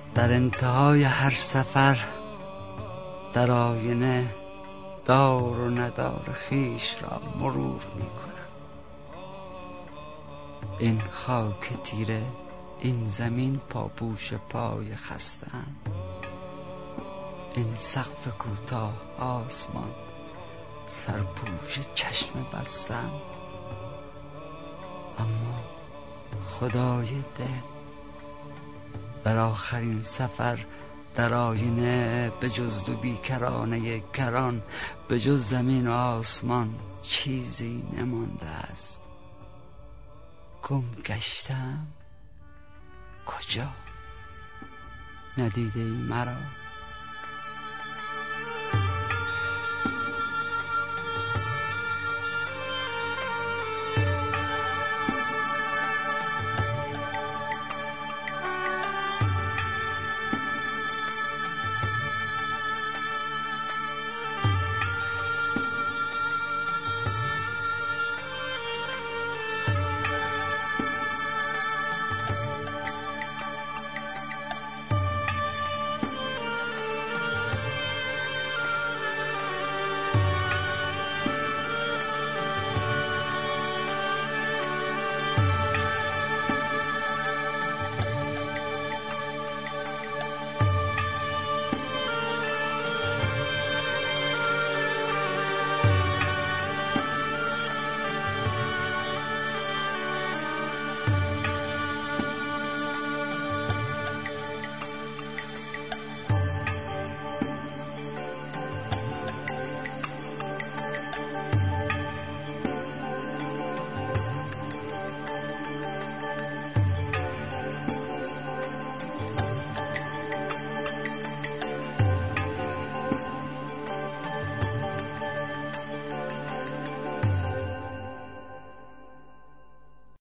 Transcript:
در انتهای هر سفر در آینه دار و ندار خویش را مرور می کنم. این خاک تیره، این زمین پاپوش پای خسته‌ام، این سقف کوتاه آسمان سرپوش چشم بستم. اما خدای دل، در آخرین سفر در آینه به جز دو بیکرانه کران، به جز زمین و آسمان چیزی نمانده است. گم گشتم کجا؟ ندیده ای مرا؟